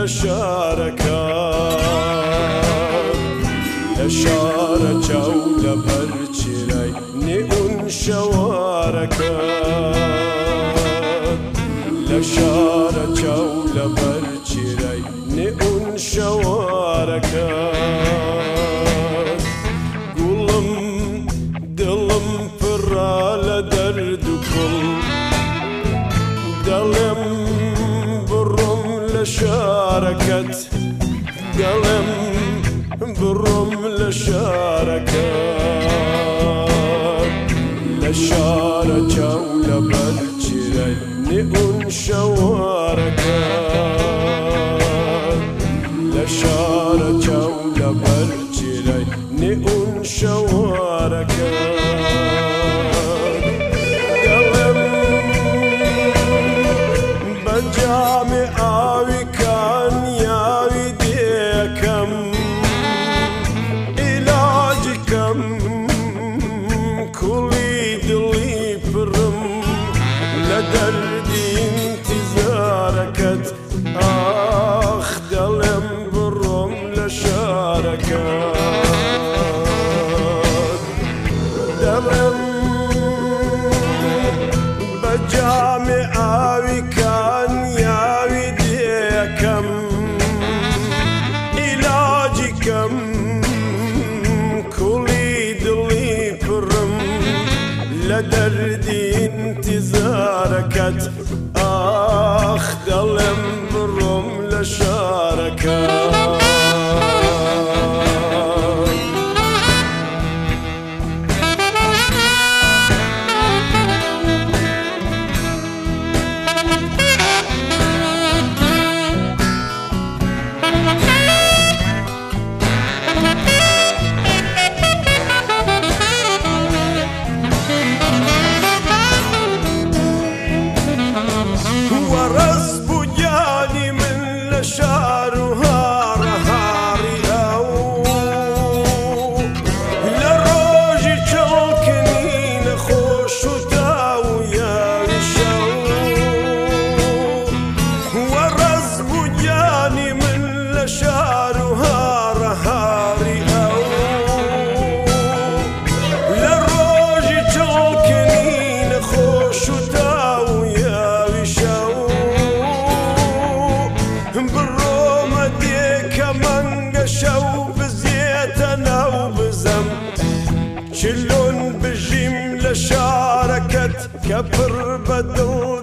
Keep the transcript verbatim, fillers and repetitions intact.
شارەکان لە شارە چاو لە بەرچێرای نێئون شەوارەکان لە شارە چاو لە بەرچێرای نێئون شەوارەکان گوڵم دڵم پڕا لە دەرد و کوڵ دەڵێم بڕۆم لە شارەکەت دەڵێم بڕۆم لە شارەکەت لە شارە چاو لە بەرچێرای نێئون شەوارەکان لە شارە چاو لە بەرچێرای نێئون شەوارەکان دەڵێم بە جامی ئاوی کانیاوی دێکەم ئیلاجکەم کوڵی دڵی پڕم لە دەردی ئینتیزارەکەت ئاخ دەڵێم بڕۆم لە شارەکەت دەڵێم بە جامی ئاوی کانیاوی دێکەم ئیلاجکەم کوڵی دڵی پڕم لە دەردی ئینتیزارەکەت ئاخ دەڵێم بڕۆم لە شارەکەت وەڕەس بوو گیانی من لە شار و هاڕە هاڕی ئەو لە ڕۆژی چۆڵکنی نەخۆش و تاو یاوی شەو وەڕەس بوو گیانی من لە شار و هاڕە هاڕی ئەو لە ڕۆژی چۆڵکنی نەخۆش و تاو یاوی شەو بڕۆمە دێکە مەنگە شەو بزیێتە ناو بزەم چلۆن بژیم لە شارەکەت کە پڕ بە دڵ